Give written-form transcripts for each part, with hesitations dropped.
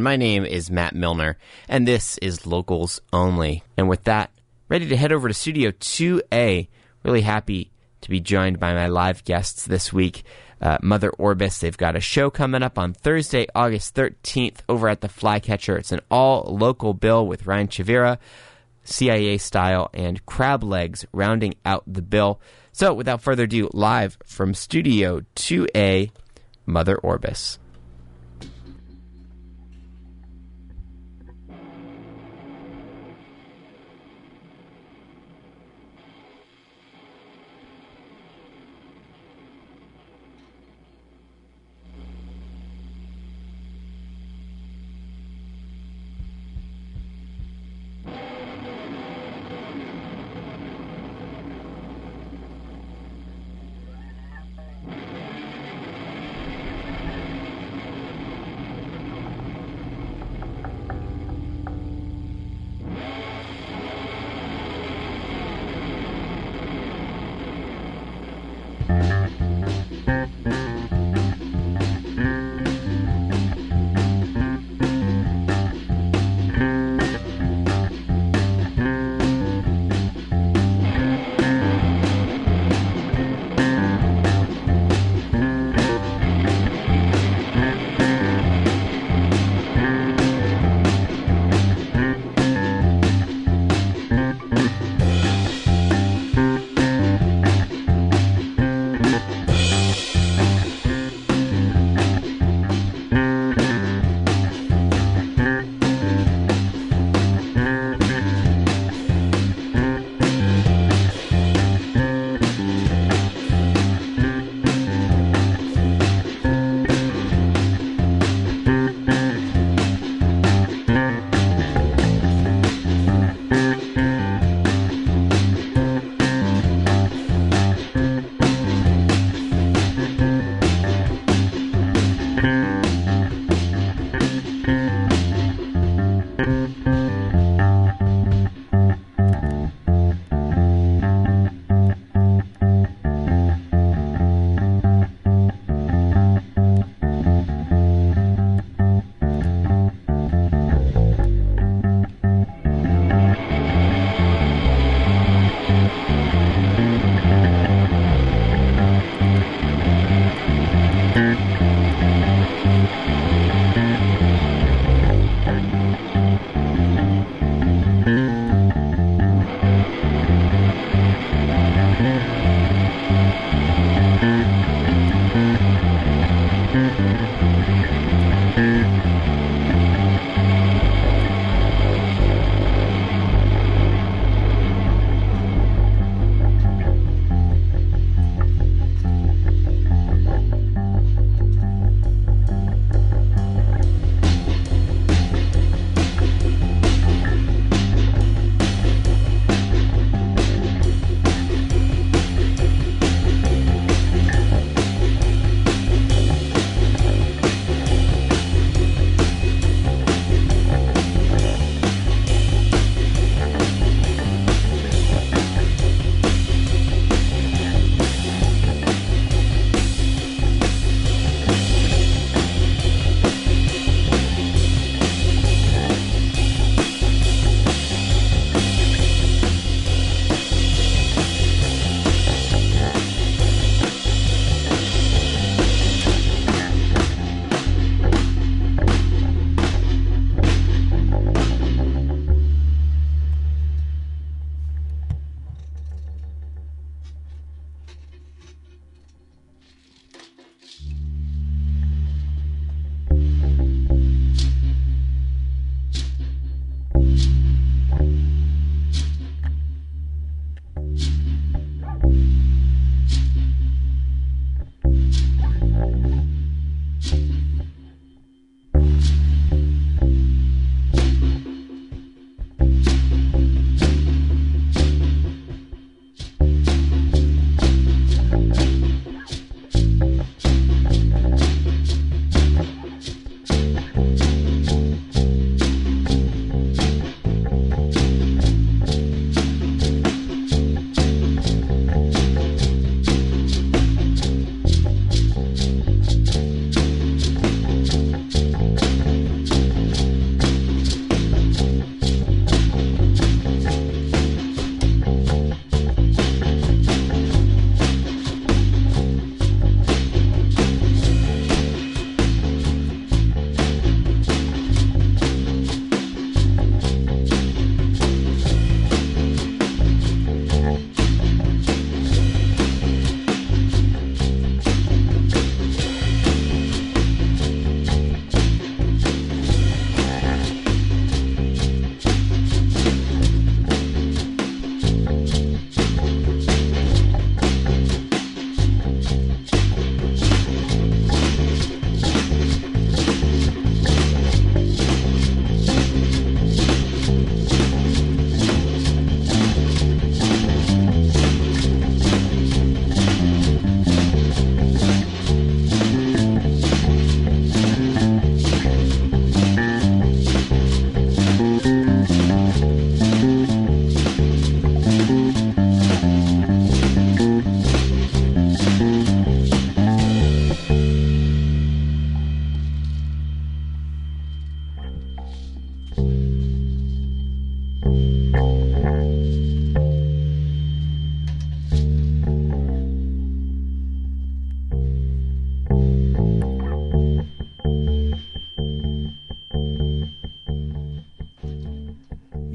My name is Matt Milner, and this is Locals Only. And with that, ready to head over to Studio 2A. Really happy to be joined by my live guests this week, Mother Orbis. They've got a show coming up on Thursday, August 13th over at the Flycatcher. It's an all-local bill with Ryan Chavira, CIA Style, and Crab Legs rounding out the bill. So without further ado, live from Studio 2A, Mother Orbis.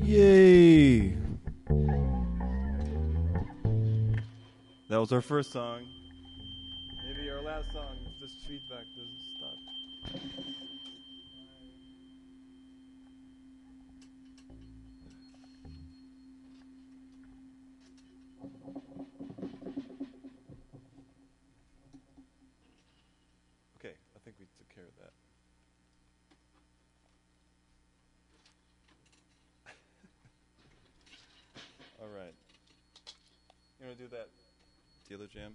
Yay! That was our first song. Maybe our last song if this feedback doesn't stop. Okay, I think we took care of that. All right. You want to do that dealer jam?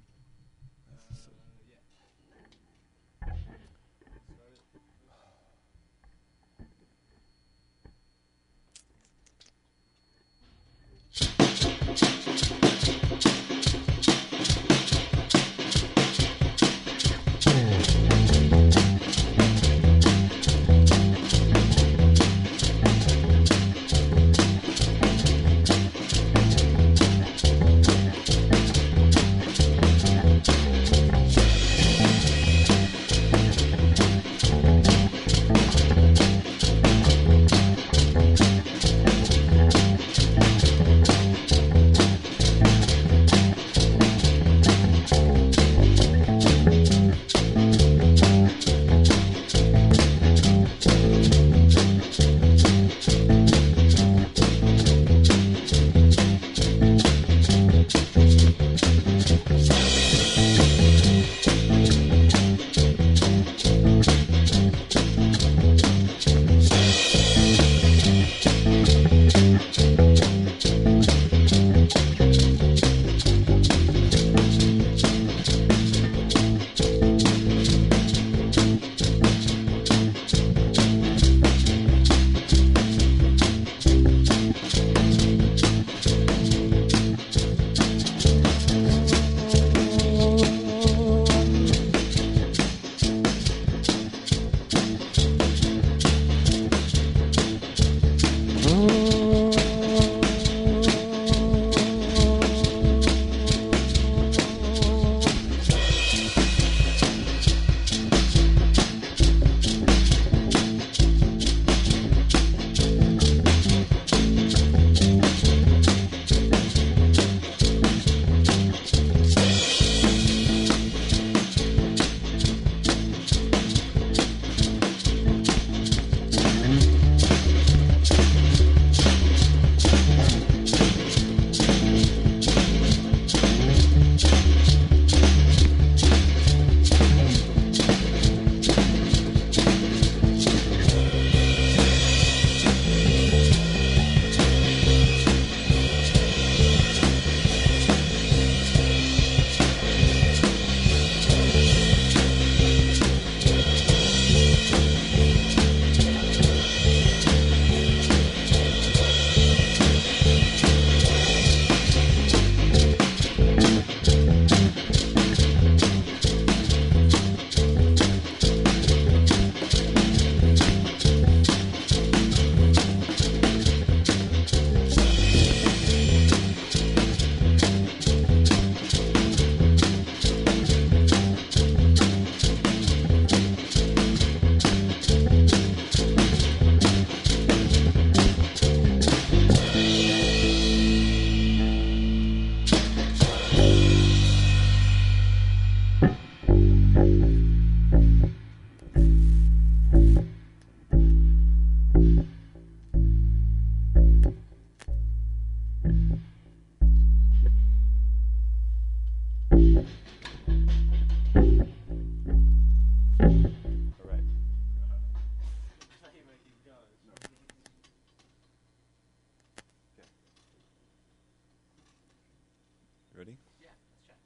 Ready? Yeah, let's try.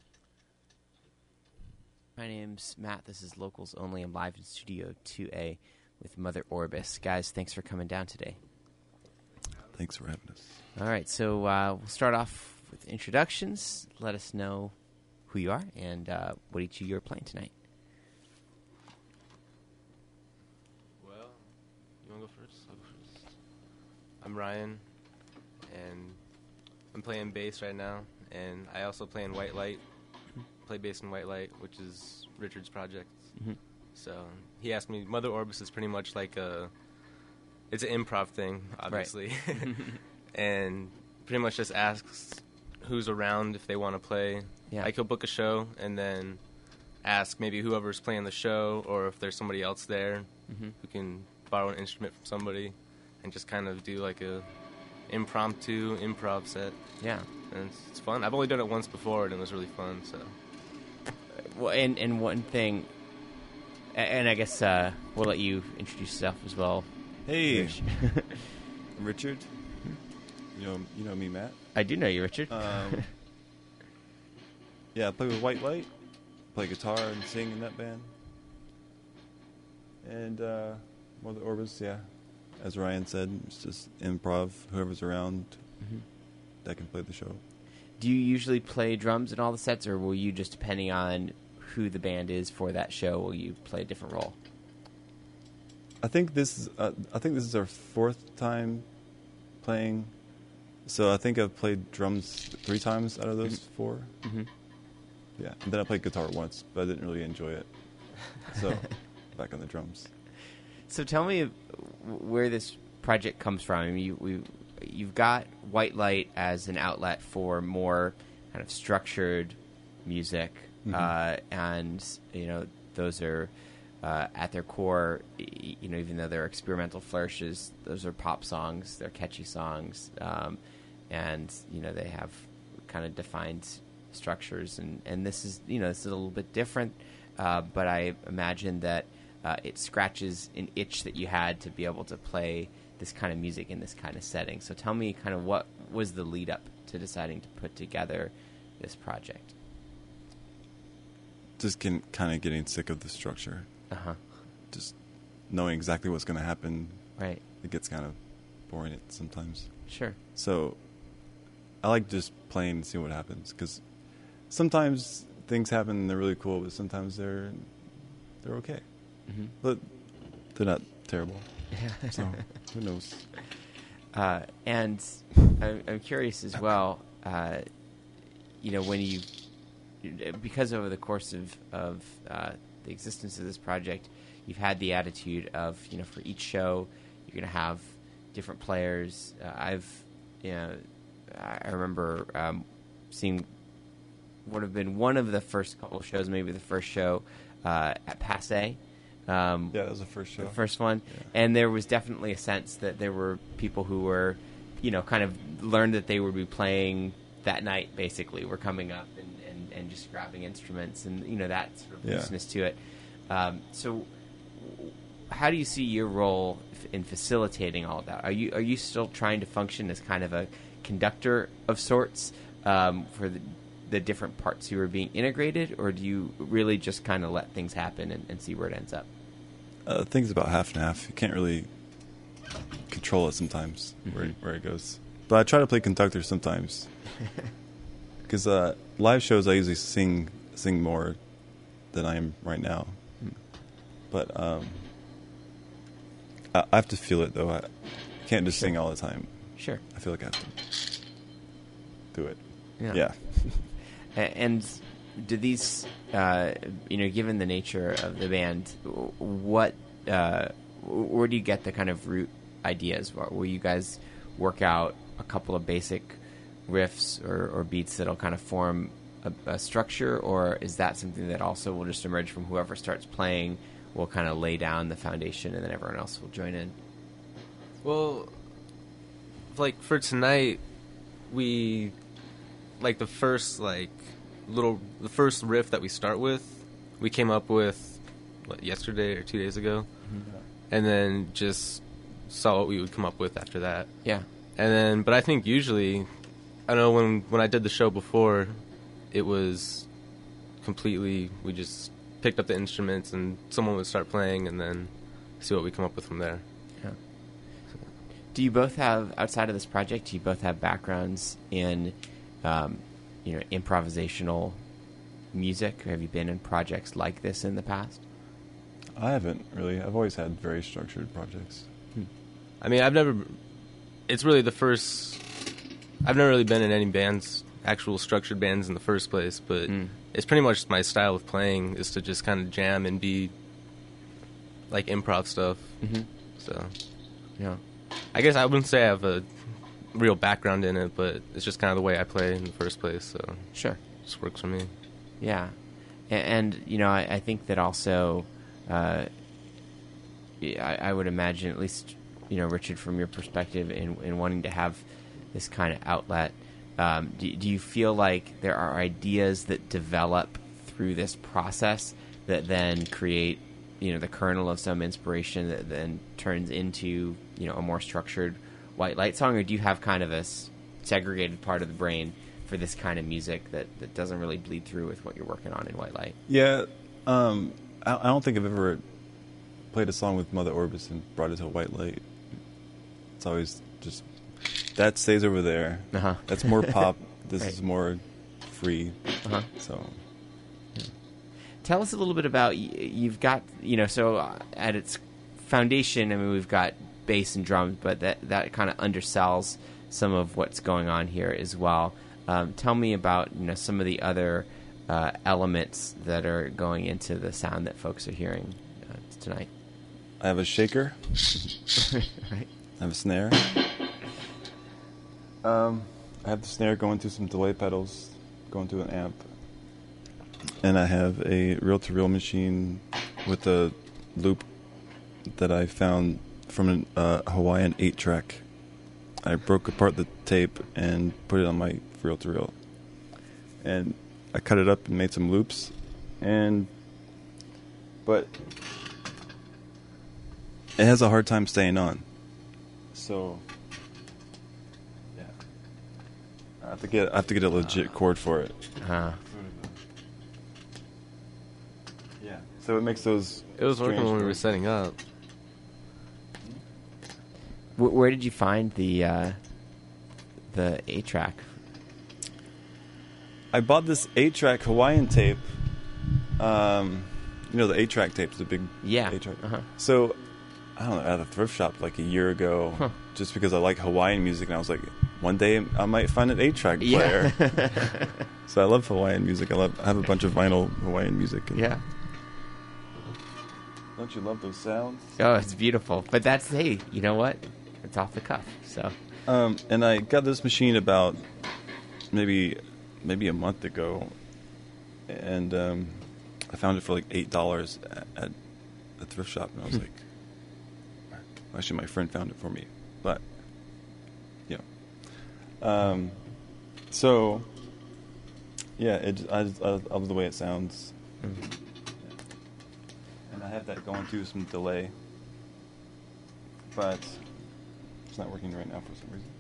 My name's Matt. This is Locals Only. I'm live in Studio 2A with Mother Orbis. Guys, thanks for coming down today. Thanks for having us. All right, so we'll start off with introductions. Let us know who you are and what each of you are playing tonight. Well, you want to go first? I'll go first. I'm Ryan, and I'm playing bass right now, and I also play in White Light. Play bass in White Light, which is Richard's project. Mm-hmm. So he asked me, Mother Orbis is pretty much like it's an improv thing, obviously, and pretty much just asks who's around if they want to play. Yeah. Like he'll book a show and then ask maybe whoever's playing the show, or if there's somebody else there who can borrow an instrument from somebody, and just kind of do like a impromptu improv set. Yeah. And it's fun. I've only done it once before, and it was really fun. So. Well, and one thing, and I guess we'll let you introduce yourself as well. Hey, Rich. I'm Richard. You know me, Matt. I do know you, Richard. Yeah, I play with White Light. Play guitar and sing in that band. And Mother Orbis, yeah. As Ryan said, it's just improv. Whoever's around that can play the show. Do you usually play drums in all the sets, or will you just, depending on who the band is for that show, will you play a different role? I think this is our fourth time playing. So I think I've played drums 3 times out of those 4. Yeah, and then I played guitar once, but I didn't really enjoy it. So back on the drums. So tell me where this project comes from. I mean, you've got White Light as an outlet for more kind of structured music, and those are at their core, even though they're experimental flourishes, those are pop songs. They're catchy songs, and they have kind of defined structures. And this is a little bit different, but I imagine that it scratches an itch that you had to be able to play this kind of music in this kind of setting. So tell me kind of what was the lead up to deciding to put together this project? Just kind of getting sick of the structure. Just knowing exactly what's going to happen. Right. It gets kind of boring sometimes. Sure. So I like just playing and see what happens, because sometimes things happen and they're really cool, but sometimes they're okay. But they're not terrible. So who knows? And I'm curious as well. When because over the course of the existence of this project, you've had the attitude of for each show you're going to have different players. I remember seeing would have been one of the first couple of shows, maybe the first show at Passe. Yeah, that was the first show. The first one. Yeah. And there was definitely a sense that there were people who were, kind of learned that they would be playing that night, basically. Were coming up and just grabbing instruments and, that sort of looseness to it. So how do you see your role in facilitating all of that? Are you still trying to function as kind of a conductor of sorts for the different parts who are being integrated, or do you really just kind of let things happen and see where it ends up? Things about half and half. You can't really control it sometimes where it goes. But I try to play conductor sometimes, because live shows I usually sing more than I am right now. But I have to feel it, though. I can't just sing all the time. Sure. I feel like I have to do it. Yeah. And do these, given the nature of the band, where do you get the kind of root ideas? Will you guys work out a couple of basic riffs or beats that'll kind of form a structure, or is that something that also will just emerge from whoever starts playing, will kind of lay down the foundation, and then everyone else will join in? Well, like for tonight, we the first riff that we start with, we came up with yesterday or 2 days ago, and then just saw what we would come up with after that. Yeah. And then, but I think usually, I know when I did the show before, it was completely, we just picked up the instruments and someone would start playing and then see what we come up with from there. Yeah. Do you both have, outside of this project, do you both have backgrounds in improvisational music? Or have you been in projects like this in the past? I haven't really. I've always had very structured projects. I mean, I've never really been in any bands, actual structured bands in the first place, but it's pretty much my style of playing is to just kind of jam and be like improv stuff. So Yeah. I guess I wouldn't say I have a real background in it, but it's just kind of the way I play in the first place. So Sure. it just works for me. Yeah. And you know, I think that also, I would imagine, at least, you know, Richard, from your perspective in wanting to have this kind of outlet, do you feel like there are ideas that develop through this process that then create, you know, the kernel of some inspiration that then turns into, you know, a more structured White Light song? Or do you have kind of a segregated part of the brain for this kind of music that doesn't really bleed through with what you're working on in White Light? Yeah, I don't think I've ever played a song with Mother Orbis and brought it to White Light. It's always just, that stays over there. Uh-huh. That's more pop. This Right. is more free. Uh-huh. So, Tell us a little bit about, you've got, you know, so at its foundation, I mean, we've got bass and drums, but that kind of undersells some of what's going on here as well. Tell me about, you know, some of the other elements that are going into the sound that folks are hearing tonight. I have a shaker. Right. I have a snare. I have the snare going through some delay pedals, going through an amp. And I have a reel-to-reel machine with a loop that I found from a Hawaiian 8-track. I broke apart the tape and put it on my reel-to-reel. And I cut it up and made some loops. But it has a hard time staying on. So, yeah. I have to get a legit chord for it. Yeah. So it makes those. It was working strange when we were noises. setting up. Where did you find the 8-track? I bought this 8-track Hawaiian tape. You know the 8-track tapes, the big 8-track. Uh-huh. So, I don't know, at a thrift shop like a year ago, just because I like Hawaiian music, and I was like, one day I might find an 8-track player. Yeah. So I love Hawaiian music. I have a bunch of vinyl Hawaiian music. And Yeah. Don't you love those sounds? Oh, it's beautiful. But that's, hey, you know what? It's off the cuff. So. And I got this machine about maybe a month ago, and I found it for like $8 at a thrift shop, and I was like, actually, my friend found it for me, but yeah. So yeah, I love the way it sounds, and I have that going through some delay, but it's not working right now for some reason.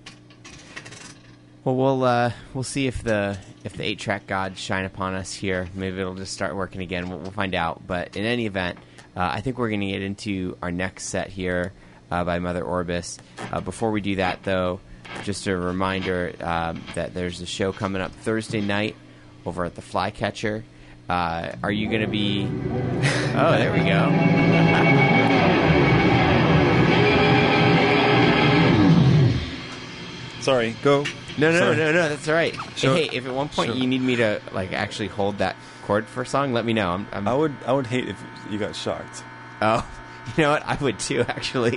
Well, we'll see if the 8-track gods shine upon us here. Maybe it'll just start working again. We'll find out. But in any event, I think we're going to get into our next set here by Mother Orbis. Before we do that, though, just a reminder that there's a show coming up Thursday night over at the Flycatcher. Are you going to be... Oh, there we go. Sorry, go. No, Sorry. that's all right. Sure. Hey, if at one point Sure. you need me to actually hold that chord for a song, let me know. I'm I would hate if you got shocked. Oh, you know what? I would too, actually.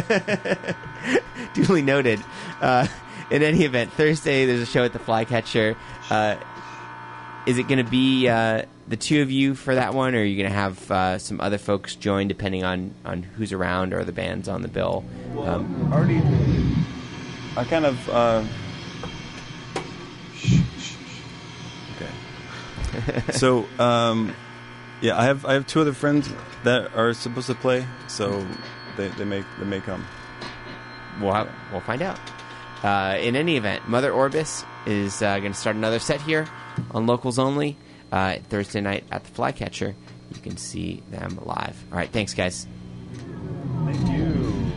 Duly noted. In any event, Thursday there's a show at the Flycatcher. Is it going to be the two of you for that one, or are you going to have some other folks join, depending on who's around or the bands on the bill? Already, I kind of. Okay. So, yeah, I have two other friends that are supposed to play, so they may come. We'll find out. In any event, Mother Orbis is going to start another set here on Locals Only Thursday night at the Flycatcher. You can see them live. All right, thanks, guys. Thank you.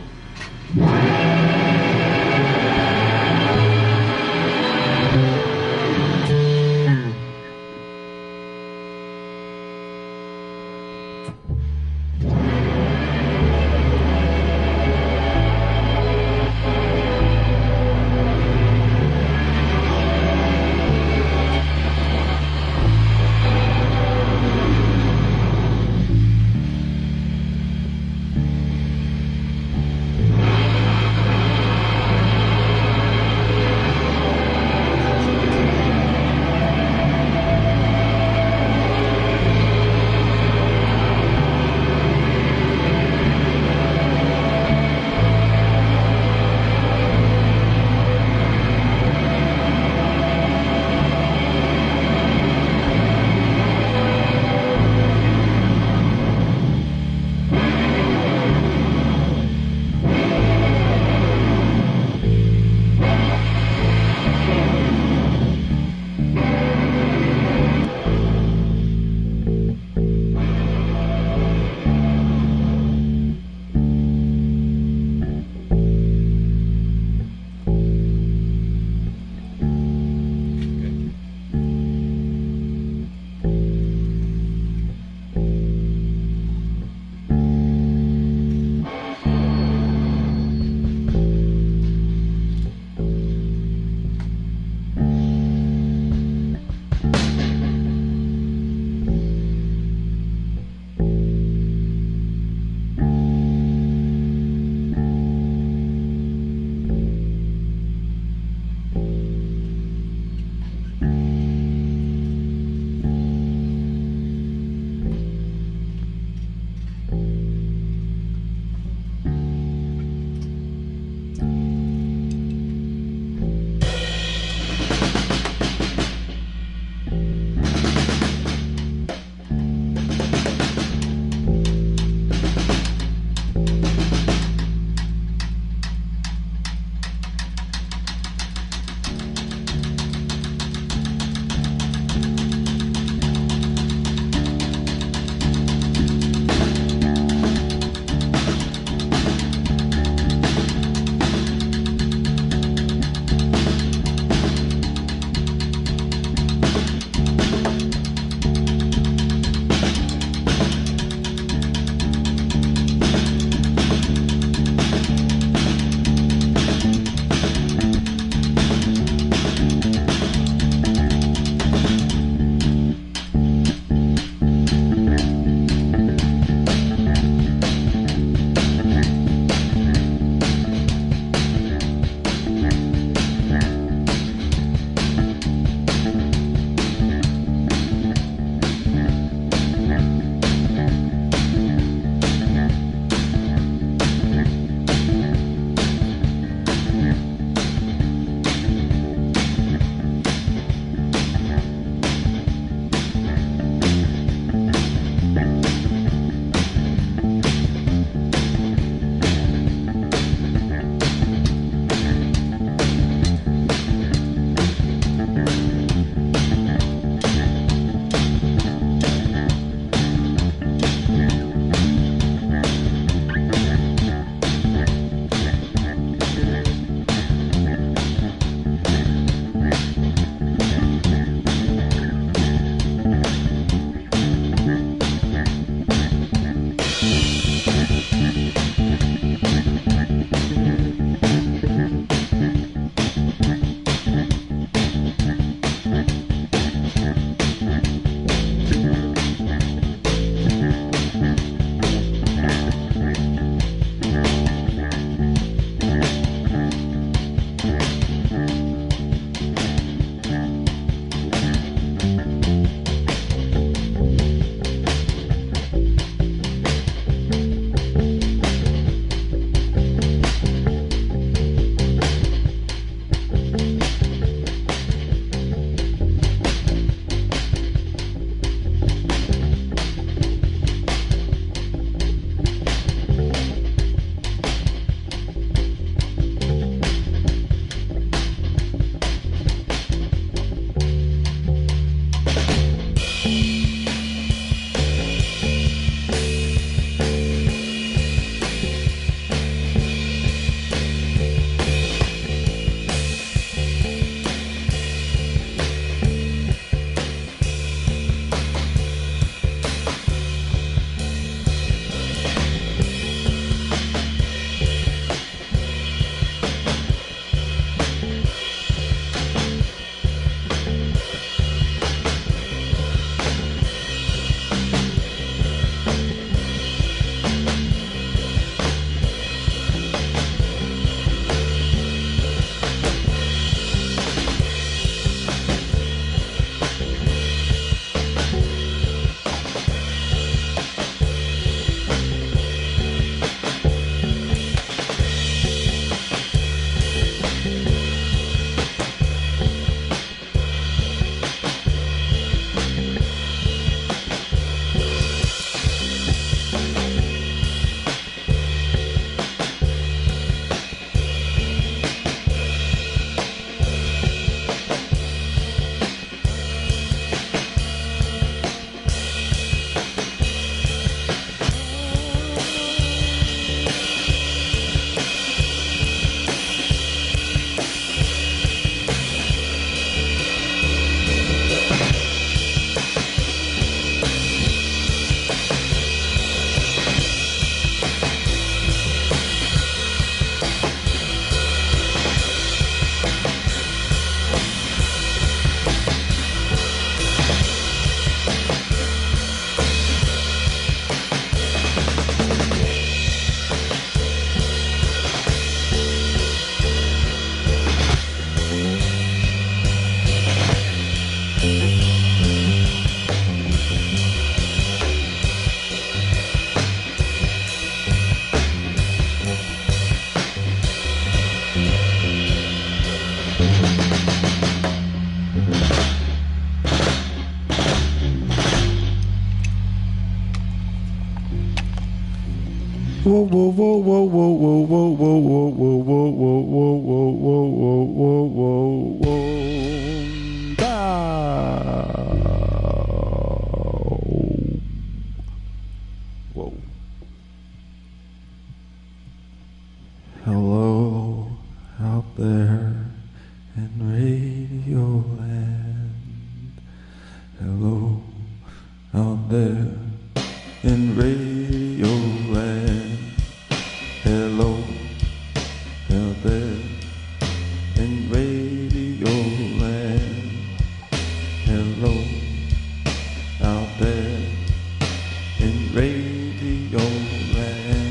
Hello out there in Radio Land. Hello out there in Radio Land. Hello out there in Radio Land. Hello out there in Radio Land.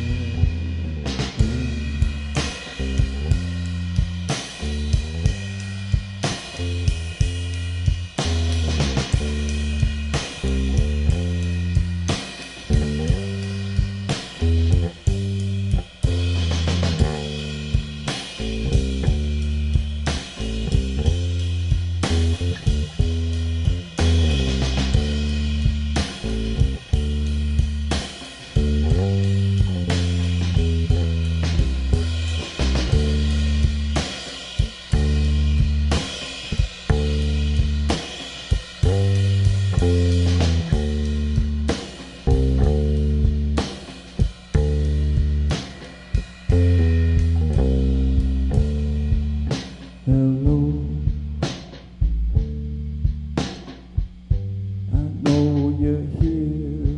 Hello, I know you're here.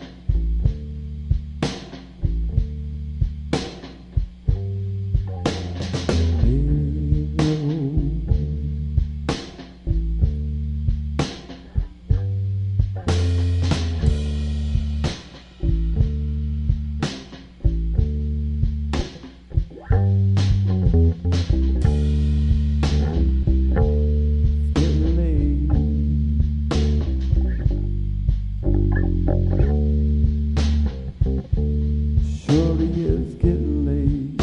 Surely it's getting late.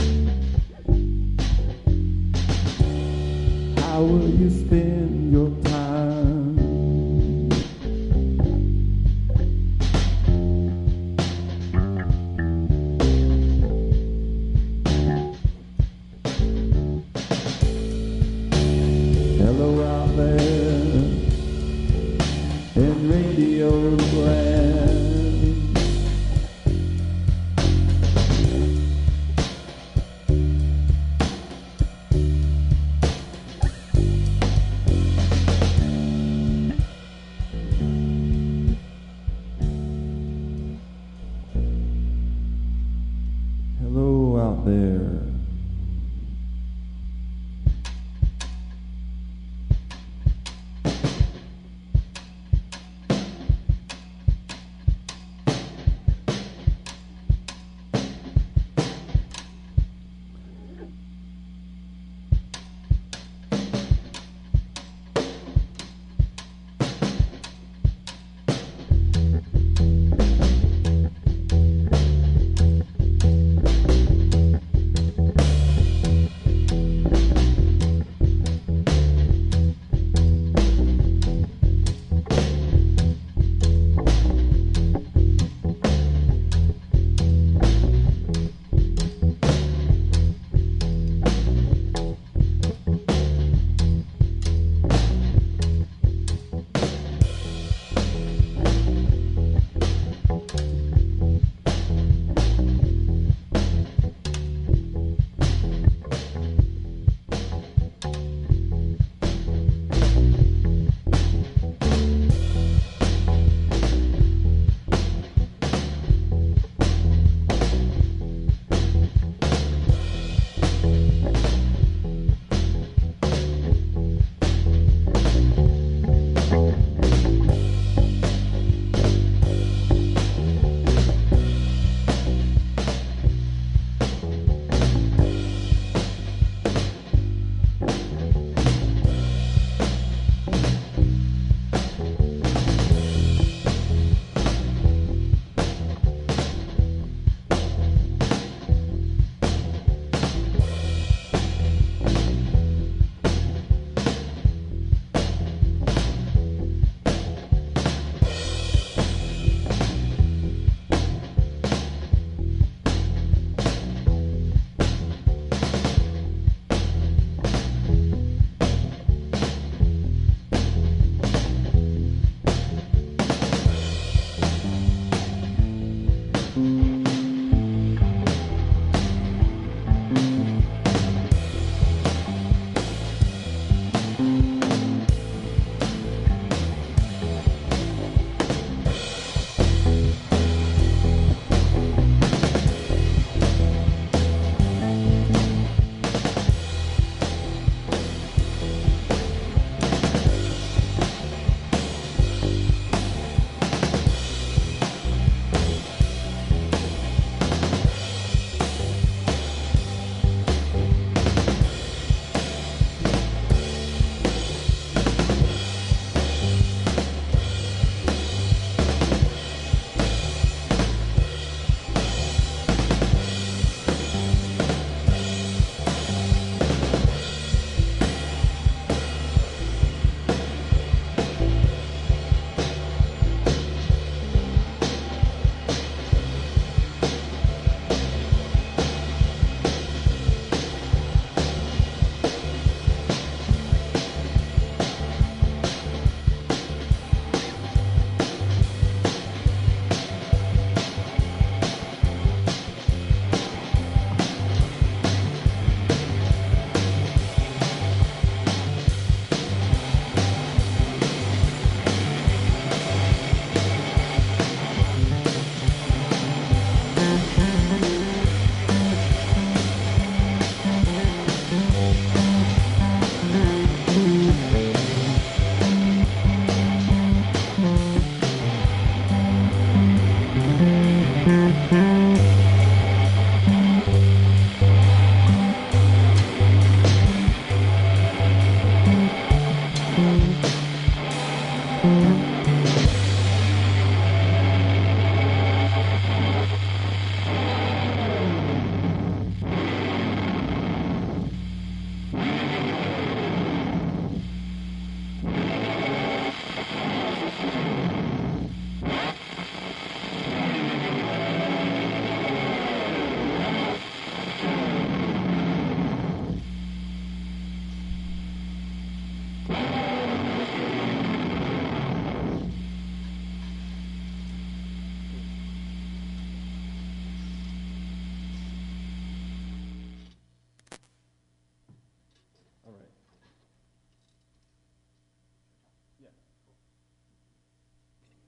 How will you spend your time? Hello out there in Radio Land. Hello out there.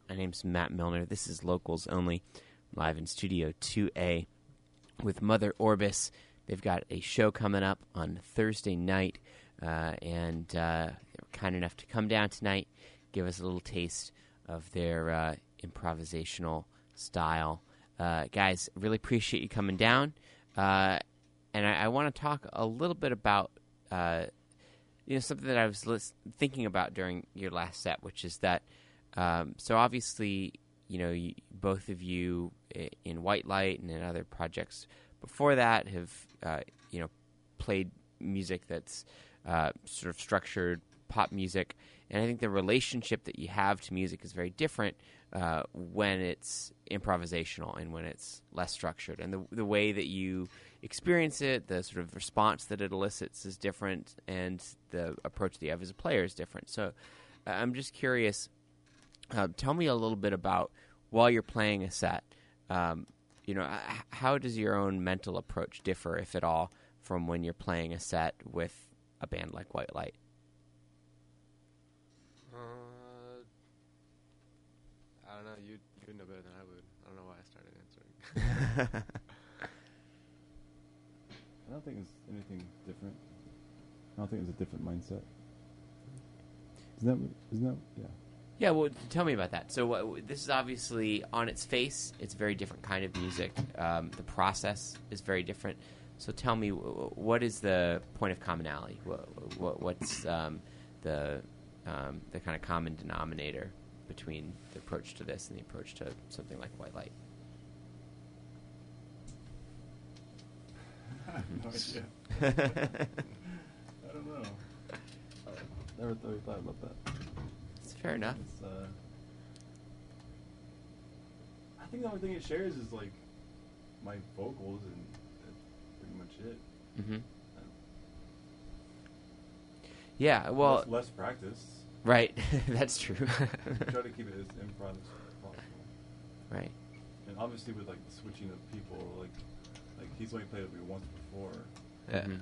My name's Matt Milner. This is Locals Only, live in Studio 2A with Mother Orbis. They've got a show coming up on Thursday night, and they were kind enough to come down tonight, give us a little taste of their improvisational style. Guys, really appreciate you coming down, and I want to talk a little bit about something that I was thinking about during your last set, which is that so obviously, both of you in White Light and in other projects before that have played music that's sort of structured pop music, and I think the relationship that you have to music is very different when it's improvisational and when it's less structured, and the way that you experience it, the sort of response that it elicits is different, and the approach that you have as a player is different. So I'm just curious, tell me a little bit about, while you're playing a set, how does your own mental approach differ, if at all, from when you're playing a set with a band like White Light? I don't know. You would know better than I would. I don't know why I started answering. I don't think it's anything different. I don't think it's a different mindset. Isn't that? Yeah. Yeah, well, tell me about that. So this is obviously, on its face, it's a very different kind of music. The process is very different. So tell me, what is the point of commonality? What's the kind of common denominator between the approach to this and the approach to something like White Light? No idea. I don't know. Never really thought about that. It's fair enough. I think the only thing it shares is like my vocals, and that's pretty much it. Mm-hmm. Yeah, well, less practice. Right, that's true. Try to keep it as improv as possible. Right. And obviously with like the switching of people, like he's only played with me once before. Yeah. Mm-hmm.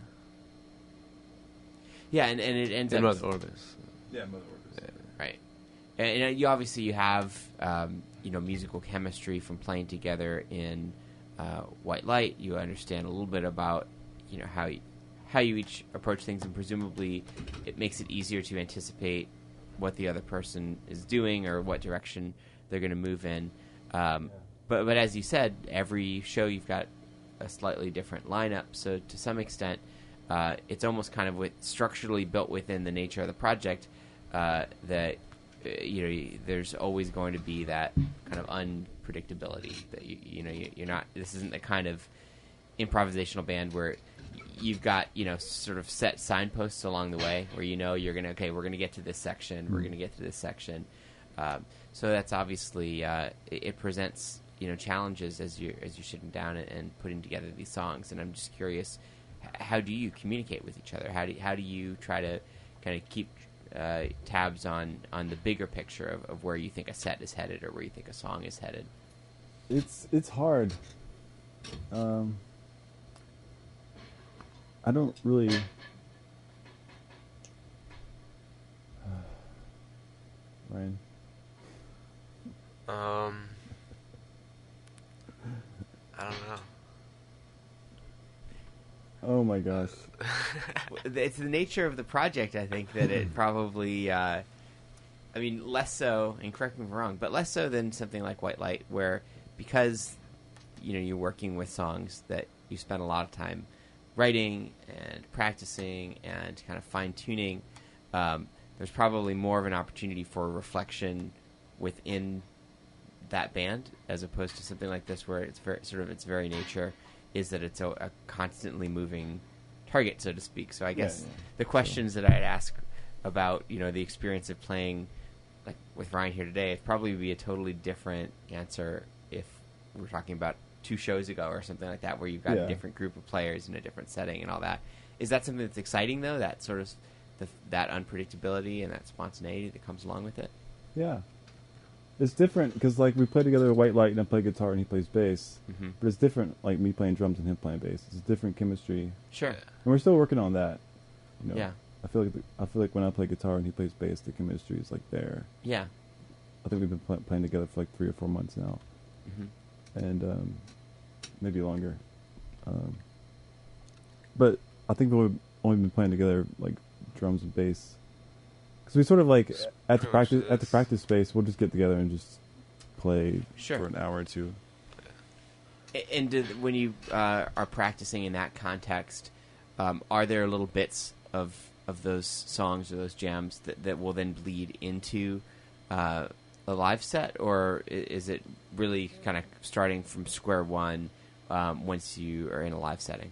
Yeah, and it ends up... Mother Orbis. Yeah, Mother Orbis. Yeah. Right. And you obviously have musical chemistry from playing together in White Light. You understand a little bit about how you each approach things, and presumably it makes it easier to anticipate what the other person is doing or what direction they're going to move in. But as you said, every show you've got a slightly different lineup, so to some extent it's almost kind of structurally built within the nature of the project that there's always going to be that kind of unpredictability that you're not. This isn't the kind of improvisational band where you've got sort of set signposts along the way where you're gonna we're gonna get to this section, we're gonna get to this section. So that's obviously it presents challenges as you're sitting down and putting together these songs. And I'm just curious, how do you communicate with each other? How do you try to kind of keep tabs on the bigger picture of where you think a set is headed or where you think a song is headed? It's hard. I don't really. Ryan. I don't know. Oh my gosh. It's the nature of the project, I think, that it probably, less so, and correct me if I'm wrong, but less so than something like White Light, where because, you're working with songs that you spend a lot of time writing and practicing and kind of fine-tuning, there's probably more of an opportunity for reflection within that band as opposed to something like this where it's its very nature is that it's a constantly moving target, so to speak. So I guess the questions that I'd ask about the experience of playing like with Ryan here today, it'd probably be a totally different answer if we were talking about 2 shows ago or something like that, where you've got a different group of players in a different setting and all that. Is that something that's exciting though? That sort of that unpredictability and that spontaneity that comes along with it? Yeah. It's different because like we play together with White Light and I play guitar and he plays bass. Mm-hmm. But it's different like me playing drums and him playing bass. It's a different chemistry. Sure. And we're still working on that. Yeah. I feel like when I play guitar and he plays bass, the chemistry is like there. Yeah. I think we've been playing together for like 3 or 4 months now, and maybe longer. But I think we've only been playing together like drums and bass, because we sort of like at the practice space we'll just get together and just play Sure. for an hour or two. And when you are practicing in that context, are there little bits of those songs or those jams that will then bleed into a live set, or is it really kind of starting from square one once you are in a live setting?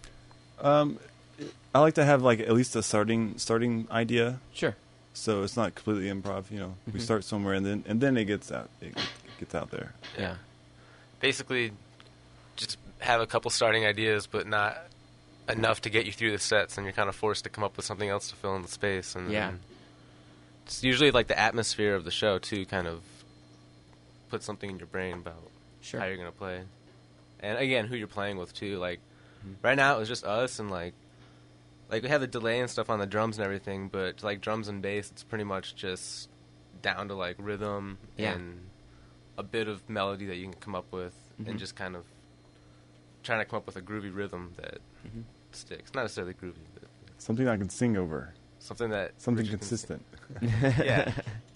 I like to have like at least a starting idea, Sure. so it's not completely improv. We start somewhere and then it gets out. It gets out there. Yeah. Basically, just have a couple starting ideas, but not enough to get you through the sets, and you're kind of forced to come up with something else to fill in the space. And Yeah. then it's usually like the atmosphere of the show too, kind of put something in your brain about Sure. how you're gonna play, and again, who you're playing with too. Like right now, it was just us, and like we have the delay and stuff on the drums and everything, but like drums and bass, it's pretty much just down to like rhythm Yeah. and a bit of melody that you can come up with, and just kind of trying to come up with a groovy rhythm that sticks. Not necessarily groovy, but Something I can sing over. something Something Richard can consistent. yeah.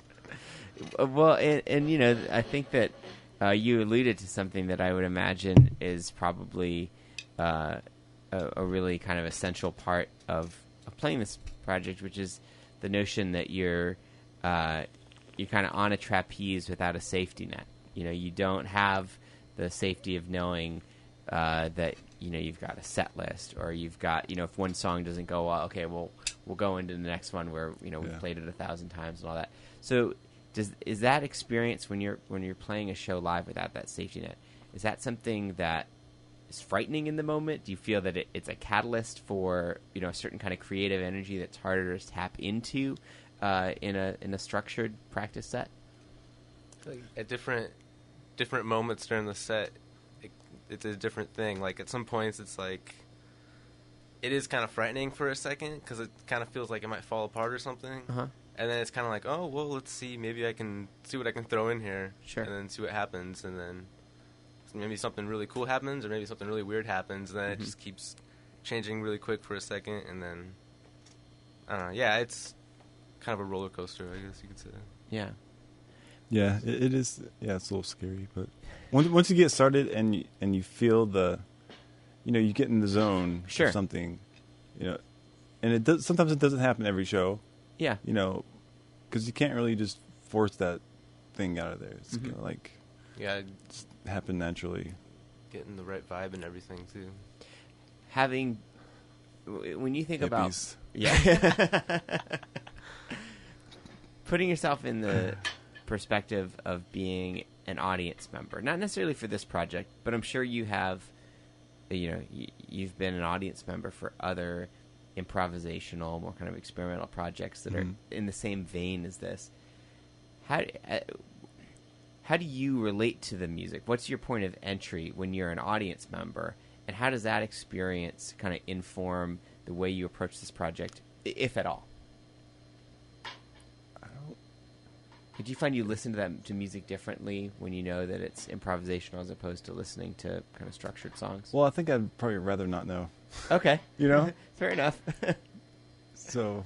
Well, and I think that you alluded to something that I would imagine is probably a really kind of essential part of playing this project, which is the notion that you're kind of on a trapeze without a safety net. You don't have the safety of knowing that you've got a set list, or you've got if one song doesn't go well, okay, we'll go into the next one where we've played it 1,000 times and all that. So is that experience when you're playing a show live without that safety net, is that something that is frightening in the moment? Do you feel that it's a catalyst for a certain kind of creative energy that's harder to tap into in a structured practice set? Like at different moments during the set, it's a different thing. Like at some points, it's like it is kind of frightening for a second because it kind of feels like it might fall apart or something. And then it's kind of like, oh well, let's see. Maybe I can see what I can throw in here, Sure. and then see what happens, and then maybe something really cool happens, or maybe something really weird happens, and then it just keeps changing really quick for a second, and then I don't know. Yeah, it's kind of a roller coaster, I guess you could say. Yeah. Yeah, it is. Yeah, it's a little scary, but once you get started and you feel you get in the zone Sure. or something, and it does. Sometimes it doesn't happen every show, Yeah. because you can't really just force that thing out of there. It's gonna like Yeah, just happen naturally. getting the right vibe and everything too. When you think about Hippies. putting yourself in the perspective of being an audience member, not necessarily for this project, but I'm sure you have, you've been an audience member for other improvisational, more kind of experimental projects that are in the same vein as this. How do you relate to the music? What's your point of entry when you're an audience member, and how does that experience kind of inform the way you approach this project, if at all? Do you find you listen to music differently when you know that it's improvisational as opposed to listening to kind of structured songs? Well, I think I'd probably rather not know. Okay. Fair enough. So.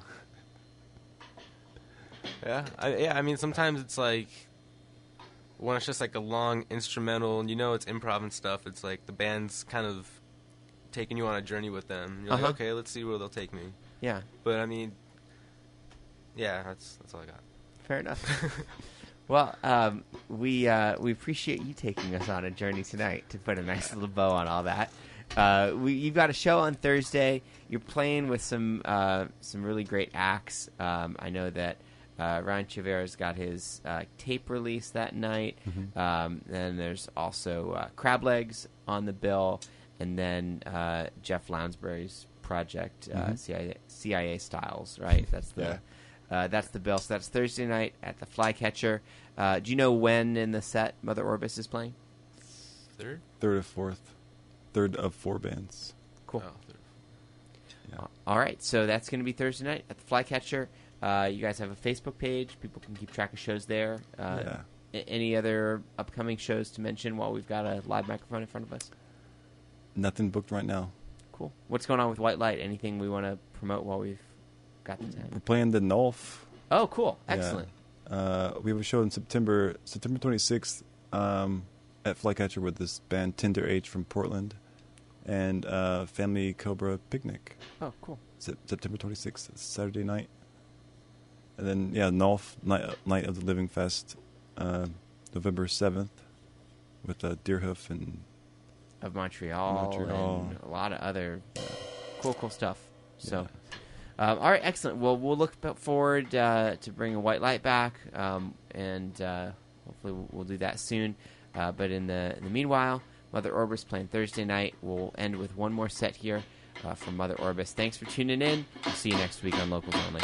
Yeah, I mean, sometimes it's like when it's just like a long instrumental, and it's improv and stuff. It's like the band's kind of taking you on a journey with them. You're like, okay, let's see where they'll take me. Yeah. But I mean, yeah, that's all I got. Fair enough. Well, we appreciate you taking us on a journey tonight to put a nice little bow on all that. You've got a show on Thursday. You're playing with some really great acts. I know that Ryan Chivera's got his tape release that night. Then there's also Crab Legs on the bill, and then Jeff Lounsbury's project, CIA Styles. Right? That's the. That's the bill. So that's Thursday night at the Flycatcher. Do you know when in the set Mother Orbis is playing? Third or fourth. Third of 4 bands. Cool. Oh, third. Yeah. All right. So that's going to be Thursday night at the Flycatcher. You guys have a Facebook page. People can keep track of shows there. Yeah. Any other upcoming shows to mention while we've got a live microphone in front of us? Nothing booked right now. Cool. What's going on with White Light? Anything we want to promote while we've got the time? We're playing the Nolf. Oh, cool. Yeah. Excellent. We have a show in September 26th at Flycatcher with this band Tinder H from Portland and Family Cobra Picnic. Oh, cool. September 26th, it's Saturday night. And then, Nolf, Night of the Living Fest, November 7th with Deerhoof and Of Montreal, and a lot of other cool stuff. So, all right, excellent. Well, we'll look forward to bringing White Light back, and hopefully we'll do that soon. But in the meanwhile, Mother Orbis playing Thursday night. We'll end with one more set here from Mother Orbis. Thanks for tuning in. We'll see you next week on Locals Only.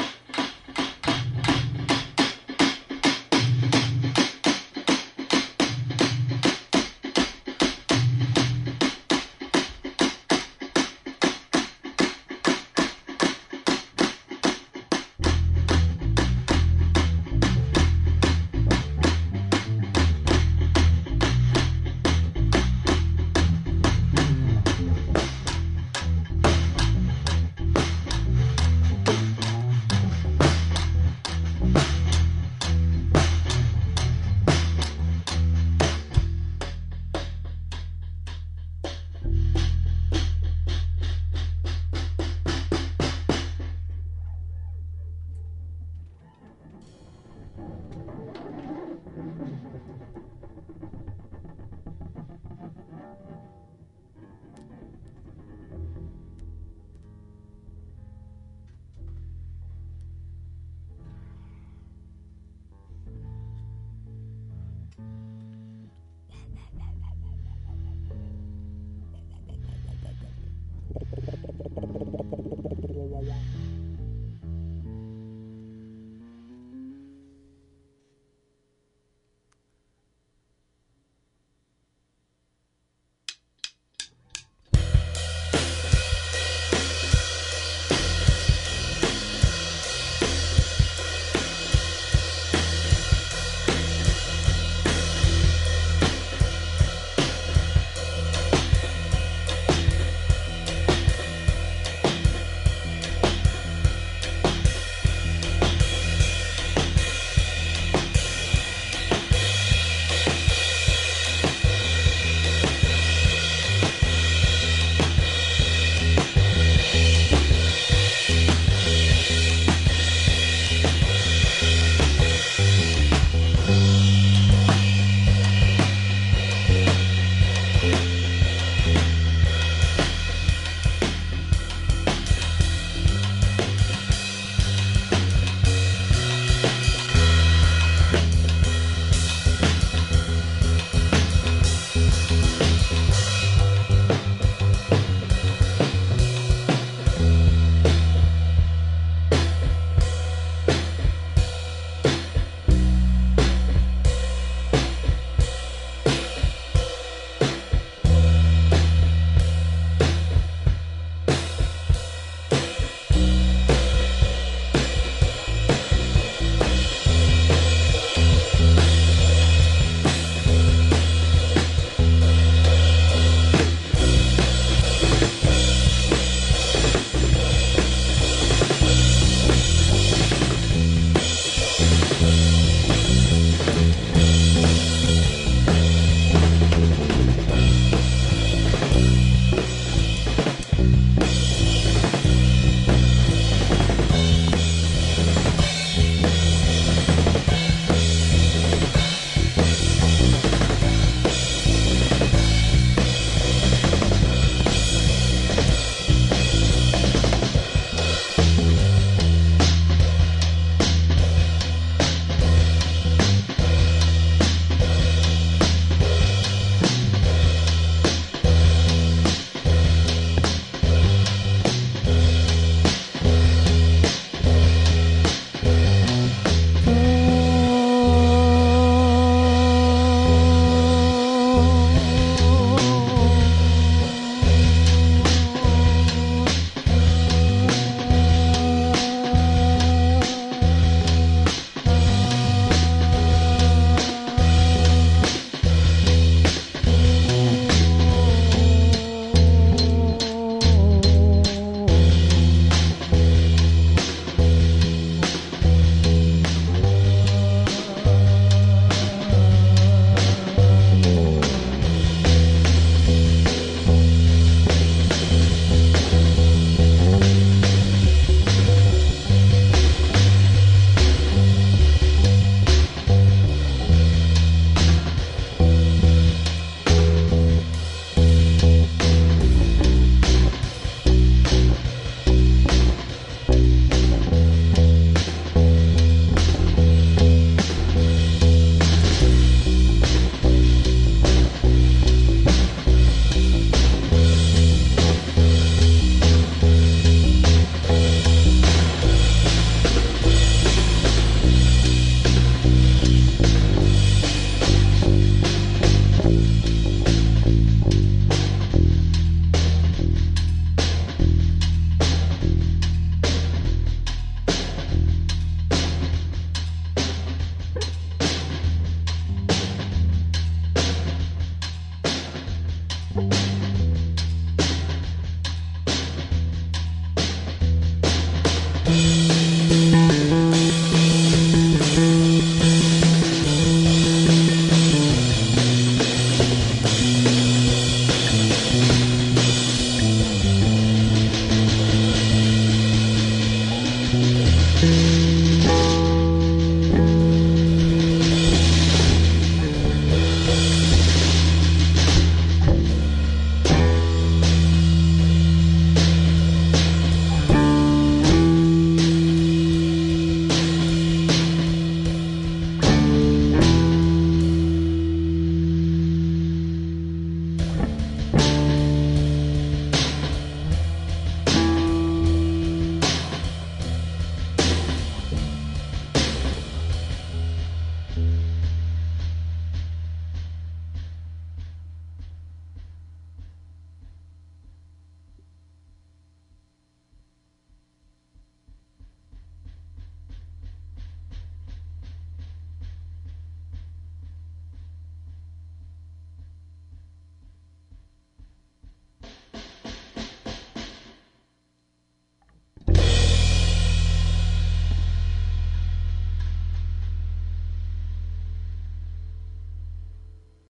Bye.